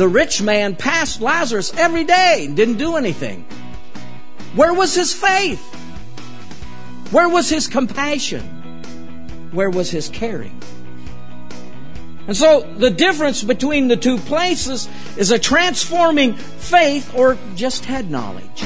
the rich man passed Lazarus every day and didn't do anything. Where was his faith? Where was his compassion? Where was his caring? And so the difference between the two places is a transforming faith or just head knowledge.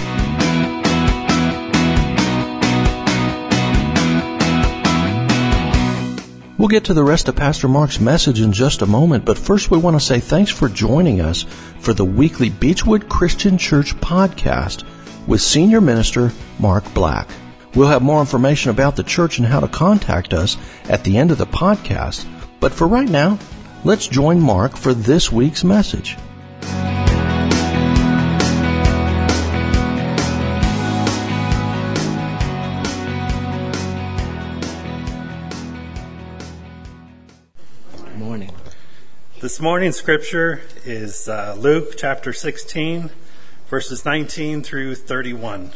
We'll get to the rest of Pastor Mark's message in just a moment, but first we want to say thanks for joining us for the weekly Beechwood Christian Church podcast with Senior Minister Mark Black. We'll have more information about the church and how to contact us at the end of the podcast, but for right now, let's join Mark for this week's message. This morning's scripture is Luke chapter 16, verses 19 through 31.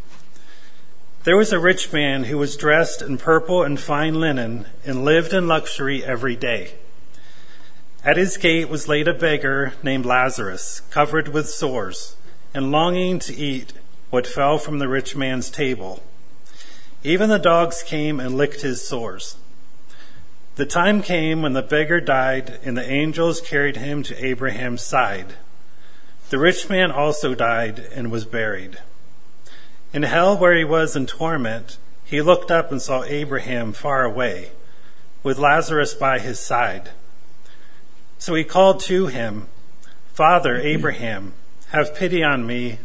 There was a rich man who was dressed in purple and fine linen and lived in luxury every day. At his gate was laid a beggar named Lazarus, covered with sores, and longing to eat what fell from the rich man's table. Even the dogs came and licked his sores. The time came when the beggar died, and the angels carried him to Abraham's side. The rich man also died and was buried. In hell, where he was in torment, he looked up and saw Abraham far away, with Lazarus by his side. So he called to him, "Father Abraham, have pity on me,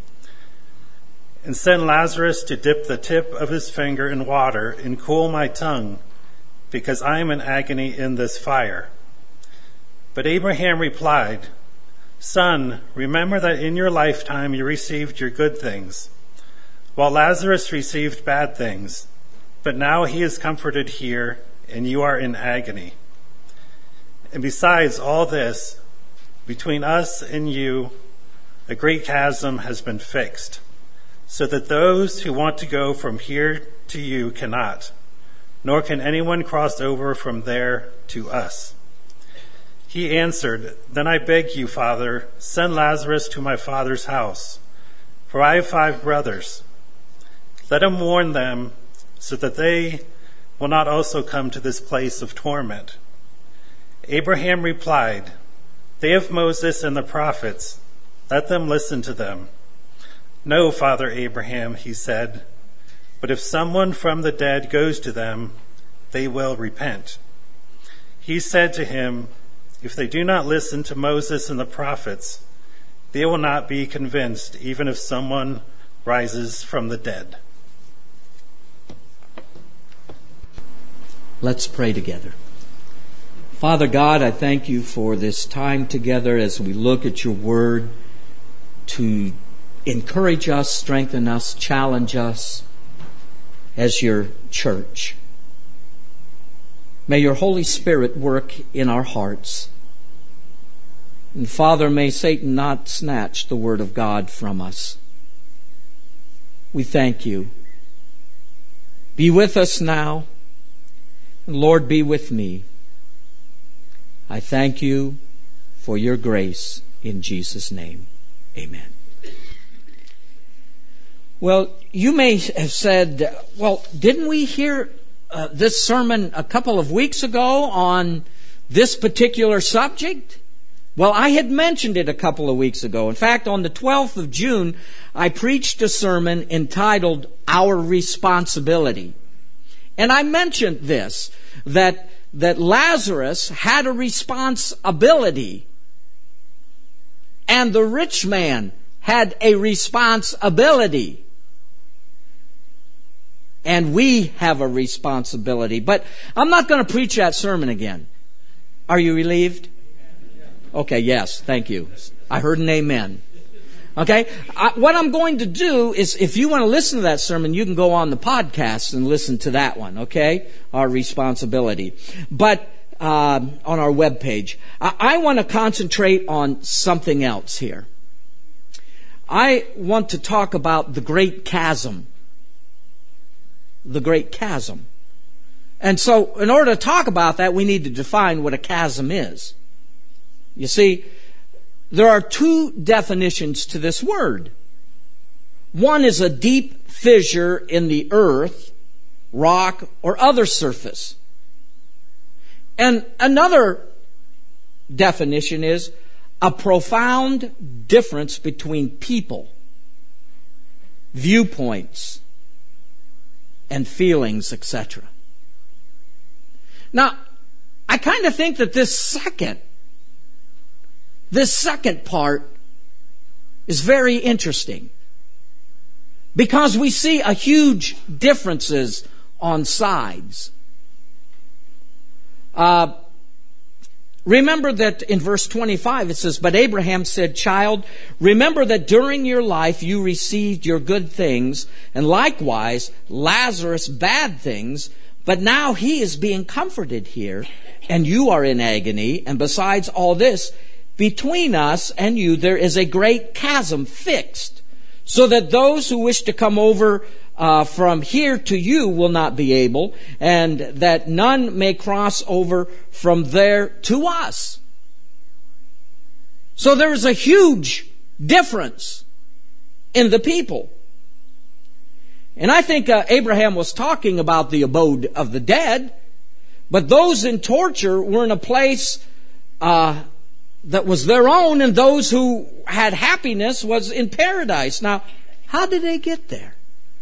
and send Lazarus to dip the tip of his finger in water and cool my tongue, because I am in agony in this fire." But Abraham replied, "Son, remember that in your lifetime you received your good things, while Lazarus received bad things. But now he is comforted here, and you are in agony. And besides all this, between us and you, a great chasm has been fixed, so that those who want to go from here to you cannot, nor can anyone cross over from there to us." He answered, "Then I beg you, Father, send Lazarus to my father's house, for I have 5 brothers. Let him warn them, so that they will not also come to this place of torment." Abraham replied, "They have Moses and the prophets. Let them listen to them." "No, Father Abraham," he said, "but if someone from the dead goes to them, they will repent." He said to him, "If they do not listen to Moses and the prophets, they will not be convinced, even if someone rises from the dead." Let's pray together. Father God, I thank you for this time together as we look at your word to encourage us, strengthen us, challenge us as your church. May your Holy Spirit work in our hearts. And Father, may Satan not snatch the word of God from us. We thank you. Be with us now. And Lord, be with me. I thank you for your grace in Jesus' name. Amen. Well, you may have said, well, didn't we hear this sermon a couple of weeks ago on this particular subject? Well, I had mentioned it a couple of weeks ago. In fact, on the 12th of June, I preached a sermon entitled Our Responsibility. And I mentioned this, that Lazarus had a responsibility, and the rich man had a responsibility. And we have a responsibility. But I'm not going to preach that sermon again. Are you relieved? Okay, yes, thank you. I heard an amen. Okay, what I'm going to do is, if you want to listen to that sermon, you can go on the podcast and listen to that one, okay? Our responsibility. But on our webpage, I want to concentrate on something else here. I want to talk about the great chasm. The great chasm. And so, in order to talk about that, we need to define what a chasm is. You see, there are two definitions to this word. One is a deep fissure in the earth, rock, or other surface. And another definition is a profound difference between people, viewpoints, and feelings, etc. Now, I kind of think that this second part is very interesting because we see a huge differences on sides. Remember that in verse 25 it says, "But Abraham said, 'Child, remember that during your life you received your good things, and likewise Lazarus bad things, but now he is being comforted here, and you are in agony, and besides all this, between us and you there is a great chasm fixed, so that those who wish to come over from here to you will not be able, and that none may cross over from there to us.'" So there is a huge difference in the people. And I think Abraham was talking about the abode of the dead, but those in torture were in a place that was their own, and those who had happiness was in paradise. Now, how did they get there?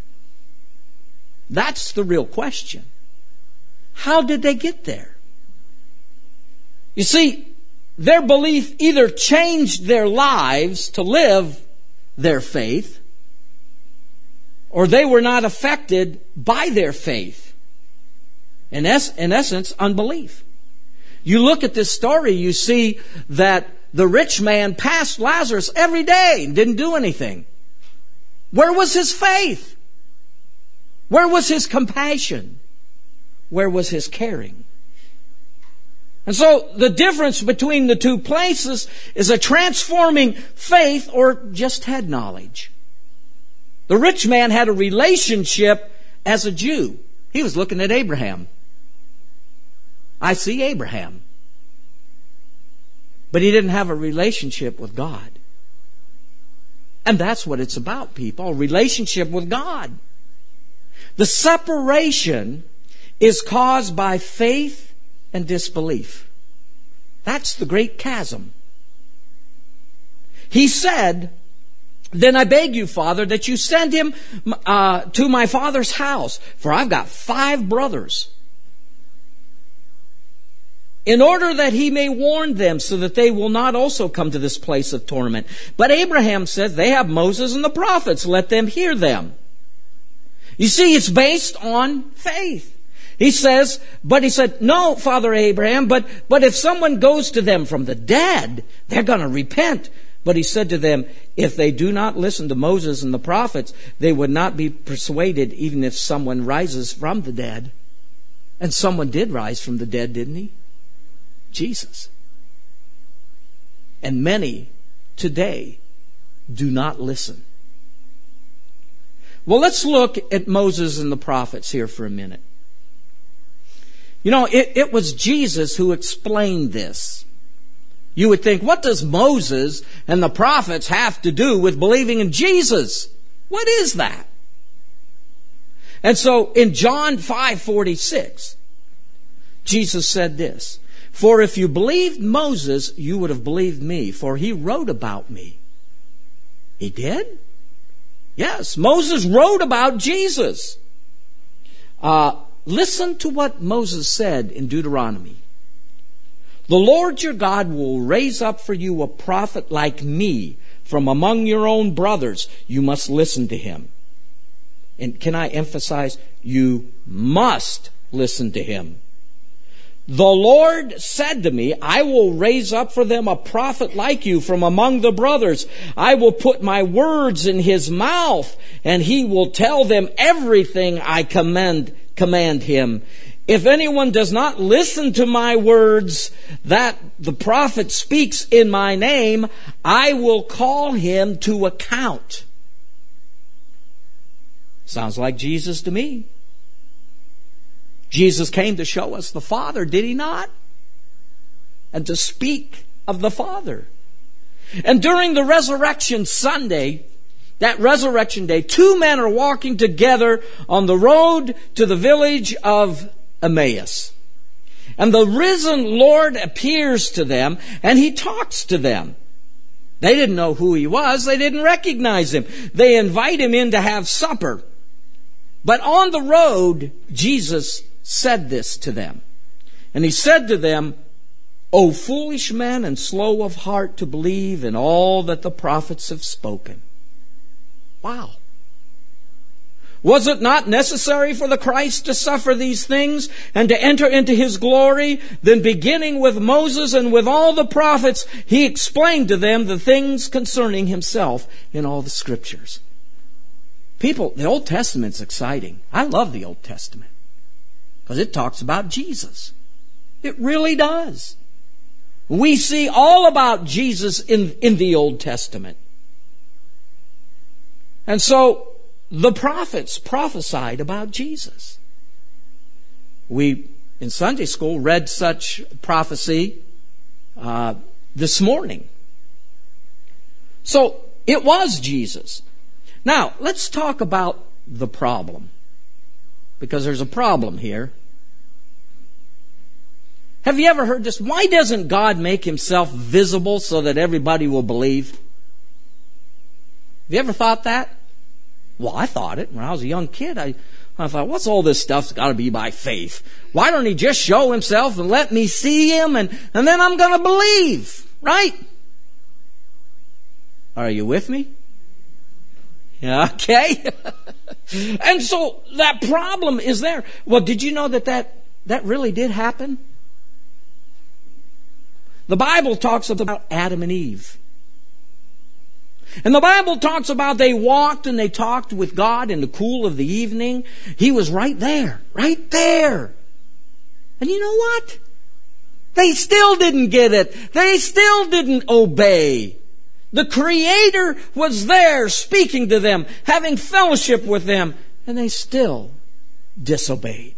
That's the real question. How did they get there? You see, their belief either changed their lives to live their faith, or they were not affected by their faith. In essence, unbelief. You look at this story, you see that the rich man passed Lazarus every day and didn't do anything. Where was his faith? Where was his compassion? Where was his caring? And so the difference between the two places is a transforming faith or just head knowledge. The rich man had a relationship as a Jew. He was looking at Abraham. I see Abraham. But he didn't have a relationship with God. And that's what it's about, people. A relationship with God. The separation is caused by faith and disbelief. That's the great chasm. He said, "Then I beg you, Father, that you send him to my father's house, for I've got 5 brothers, in order that he may warn them so that they will not also come to this place of torment." But Abraham says, "They have Moses and the prophets. Let them hear them." You see, it's based on faith. He said, "No, Father Abraham, but if someone goes to them from the dead, they're going to repent." But he said to them, "If they do not listen to Moses and the prophets, they would not be persuaded even if someone rises from the dead." And someone did rise from the dead, didn't he? Jesus. And many today do not listen. Well, let's look at Moses and the prophets here for a minute. You know, it was Jesus who explained this. You would think, what does Moses and the prophets have to do with believing in Jesus? What is that? And so in John 5:46, Jesus said this, "For if you believed Moses, you would have believed me, for he wrote about me." He did? Yes, Moses wrote about Jesus. Listen to what Moses said in Deuteronomy. "The Lord your God will raise up for you a prophet like me from among your own brothers. You must listen to him." And can I emphasize, you must listen to him. "The Lord said to me, I will raise up for them a prophet like you from among the brothers. I will put my words in his mouth, and he will tell them everything I command him. If anyone does not listen to my words that the prophet speaks in my name, I will call him to account." Sounds like Jesus to me. Jesus came to show us the Father, did he not? And to speak of the Father. And during the resurrection Sunday, that resurrection day, two men are walking together on the road to the village of Emmaus. And the risen Lord appears to them, and He talks to them. They didn't know who He was. They didn't recognize Him. They invite Him in to have supper. But on the road, Jesus said this to them. And He said to them, O foolish men and slow of heart to believe in all that the prophets have spoken. Wow. Was it not necessary for the Christ to suffer these things and to enter into His glory? Then beginning with Moses and with all the prophets, He explained to them the things concerning Himself in all the Scriptures. People, the Old Testament's exciting. I love the Old Testament because it talks about Jesus. It really does. We see all about Jesus in the Old Testament. And so the prophets prophesied about Jesus. We, in Sunday school, read such prophecy this morning. So it was Jesus. Now, let's talk about the problem, because there's a problem here. Have you ever heard this? Why doesn't God make Himself visible so that everybody will believe? Have you ever thought that? Well, I thought it when I was a young kid. I thought, what's all this stuff's got to be by faith? Why don't He just show Himself and let me see Him and then I'm going to believe, right? Are you with me? Yeah, okay. And so that problem is there. Well, did you know that really did happen? The Bible talks about Adam and Eve. And the Bible talks about they walked and they talked with God in the cool of the evening. He was right there, right there. And you know what? They still didn't get it. They still didn't obey. The Creator was there speaking to them, having fellowship with them, and they still disobeyed.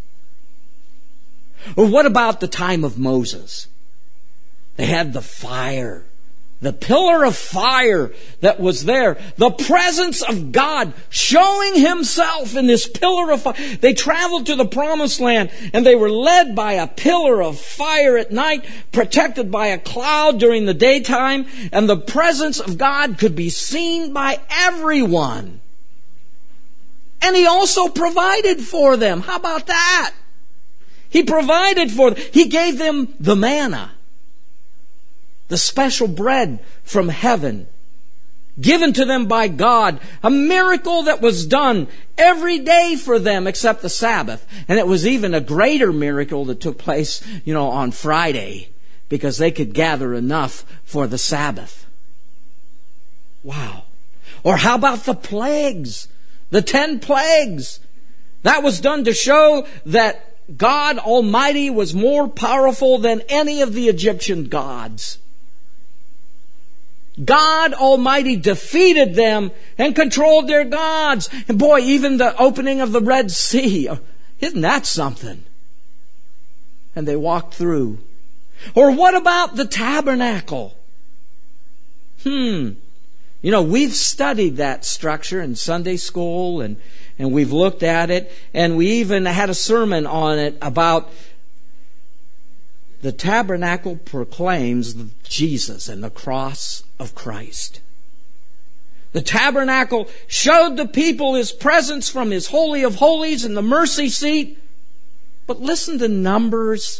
Or what about the time of Moses? They had the fire, the pillar of fire that was there, the presence of God showing Himself in this pillar of fire. They traveled to the promised land and they were led by a pillar of fire at night, protected by a cloud during the daytime, and the presence of God could be seen by everyone. And He also provided for them. How about that? He provided for them. He gave them the manna, the special bread from heaven, given to them by God, a miracle that was done every day for them except the Sabbath. And it was even a greater miracle that took place, on Friday, because they could gather enough for the Sabbath. Wow. Or how about the plagues? The 10 plagues. That was done to show that God Almighty was more powerful than any of the Egyptian gods. God Almighty defeated them and controlled their gods. And boy, even the opening of the Red Sea, isn't that something? And they walked through. Or what about the tabernacle? We've studied that structure in Sunday school and we've looked at it, and we even had a sermon on it about the tabernacle proclaims Jesus and the cross of Christ. The tabernacle showed the people His presence from His Holy of Holies and the mercy seat. But listen to Numbers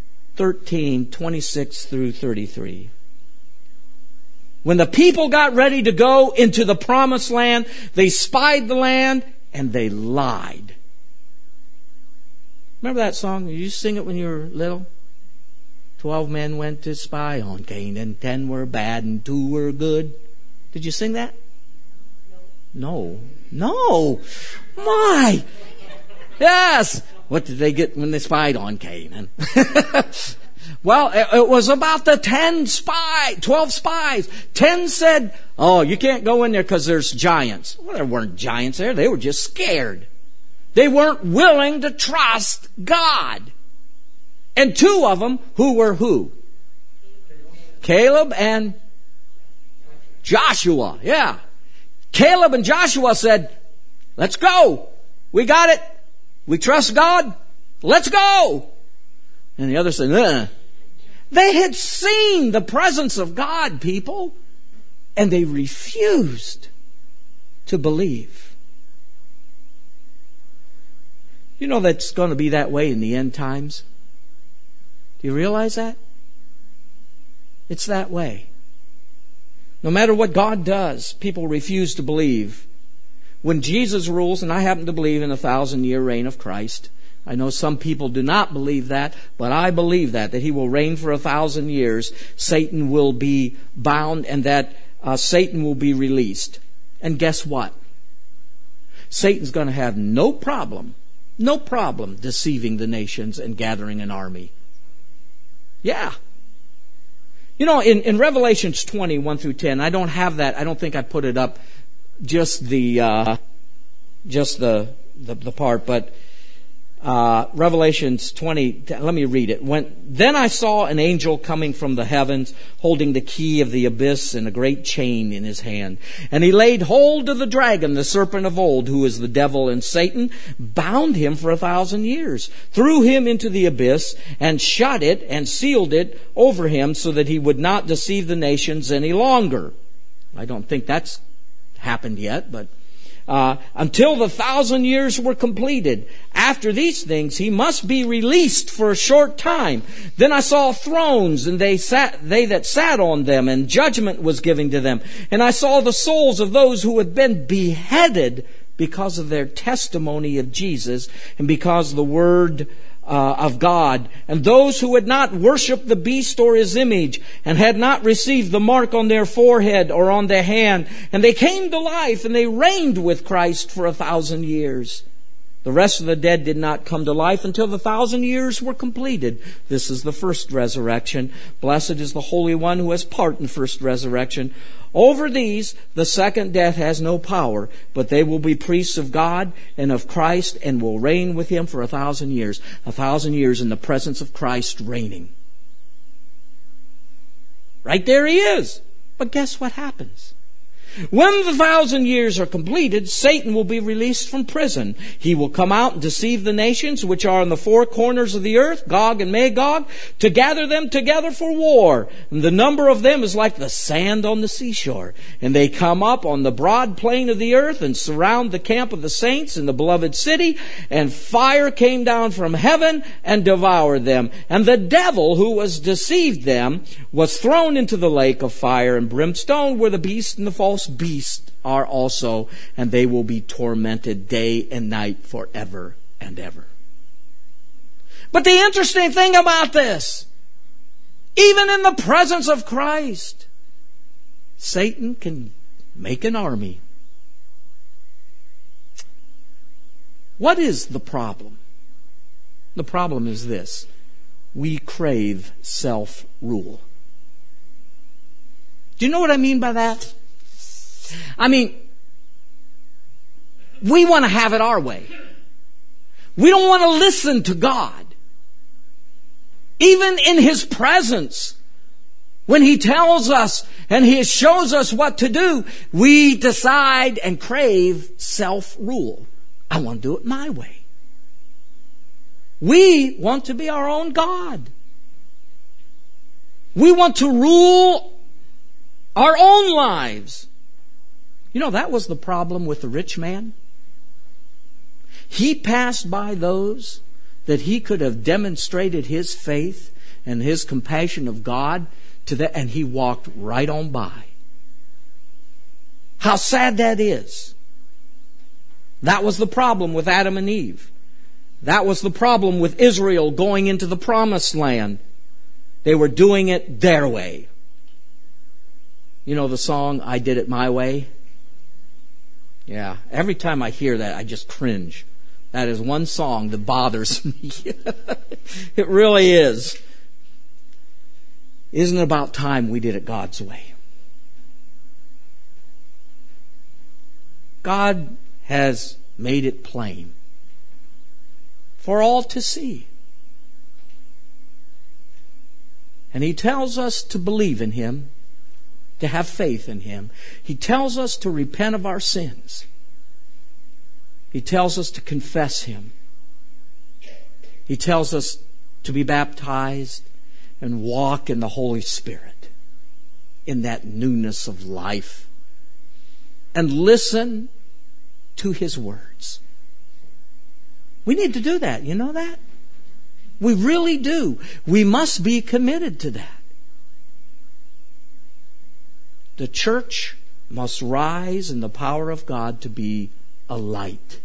13:26 through 33. When the people got ready to go into the promised land, they spied the land and they lied. Remember that song? Did you sing it when you were little? 12 men went to spy on Canaan, 10 were bad and 2 were good. Did you sing that? No. My! Yes! What did they get when they spied on Canaan? Well, it was about the 12 spies. 10 said, you can't go in there because there's giants. Well, there weren't giants there. They were just scared. They weren't willing to trust God. And 2 of them, who were who? Caleb and Joshua, yeah. Caleb and Joshua said, let's go. We got it. We trust God. Let's go. And the other said, nah. They had seen the presence of God, people, and they refused to believe. You know that's going to be that way in the end times? Do you realize that? It's that way. No matter what God does, people refuse to believe. When Jesus rules, and I happen to believe in 1,000-year reign of Christ, I know some people do not believe that, but I believe that He will reign for 1,000 years. Satan will be bound, and that Satan will be released. And guess what? Satan's going to have no problem deceiving the nations and gathering an army. Yeah. You know, in Revelations 20, 1 through 10, I don't have that. I don't think I put it up, just the part, but Revelations 20, let me read it. Then I saw an angel coming from the heavens, holding the key of the abyss and a great chain in his hand. And he laid hold of the dragon, the serpent of old, who is the devil and Satan, bound him for 1,000 years, threw him into the abyss, and shut it and sealed it over him, so that he would not deceive the nations any longer. I don't think that's happened yet, but until the 1,000 years were completed. After these things, he must be released for a short time. Then I saw thrones, and they that sat on them, and judgment was given to them. And I saw the souls of those who had been beheaded because of their testimony of Jesus, and because of the word of God, and those who had not worshipped the beast or his image, and had not received the mark on their forehead or on their hand, and they came to life, and they reigned with Christ for 1,000 years. The rest of the dead did not come to life until the 1,000 years were completed. This is the first resurrection. Blessed is the Holy One who has part in first resurrection. Over these, the second death has no power, but they will be priests of God and of Christ, and will reign with Him for 1,000 years. 1,000 years in the presence of Christ reigning. Right there He is. But guess what happens? When the 1,000 years are completed, Satan will be released from prison. He will come out and deceive the nations which are in the four corners of the earth, Gog and Magog, to gather them together for war. And the number of them is like the sand on the seashore. And they come up on the broad plain of the earth and surround the camp of the saints in the beloved city. And fire came down from heaven and devoured them. And the devil who was deceived them was thrown into the lake of fire and brimstone, where the beast and the false beast are also, and they will be tormented day and night forever and ever. But the interesting thing about this, even in the presence of Christ, Satan can make an army. What is the problem? The problem is this: we crave self-rule. Do you know what I mean by that? I mean, we want to have it our way. We don't want to listen to God. Even in His presence, when He tells us and He shows us what to do, we decide and crave self-rule. I want to do it my way. We want to be our own God. We want to rule our own lives. You know, that was the problem with the rich man. He passed by those that he could have demonstrated his faith and his compassion of God to them, and he walked right on by. How sad that is. That was the problem with Adam and Eve. That was the problem with Israel going into the promised land. They were doing it their way. You know the song, I Did It My Way? Yeah, every time I hear that, I just cringe. That is one song that bothers me. It really is. Isn't it about time we did it God's way? God has made it plain for all to see. And He tells us to believe in Him to have faith in Him. He tells us to repent of our sins. He tells us to confess Him. He tells us to be baptized and walk in the Holy Spirit, in that newness of life, and listen to His words. We need to do that. You know that? We really do. We must be committed to that. The church must rise in the power of God to be a light.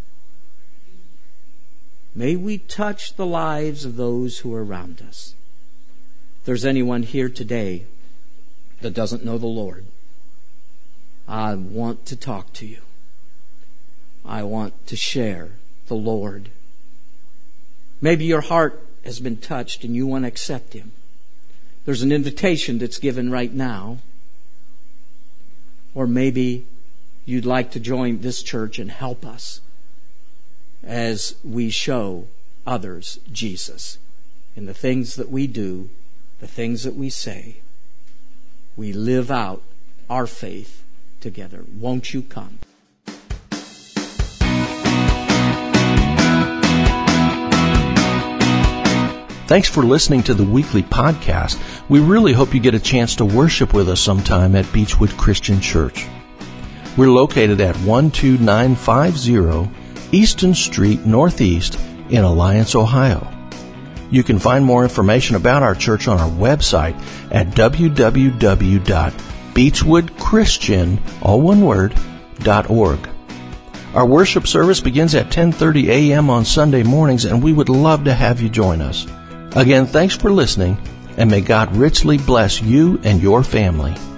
May we touch the lives of those who are around us. If there's anyone here today that doesn't know the Lord, I want to talk to you. I want to share the Lord. Maybe your heart has been touched and you want to accept Him. There's an invitation that's given right now. Or maybe you'd like to join this church and help us as we show others Jesus in the things that we do, the things that we say. We live out our faith together. Won't you come? Thanks for listening to the weekly podcast. We really hope you get a chance to worship with us sometime at Beechwood Christian Church. We're located at 12950 Easton Street Northeast in Alliance, Ohio. You can find more information about our church on our website at www.beechwoodchristian.org. Our worship service begins at 10:30 a.m. on Sunday mornings, and we would love to have you join us. Again, thanks for listening, and may God richly bless you and your family.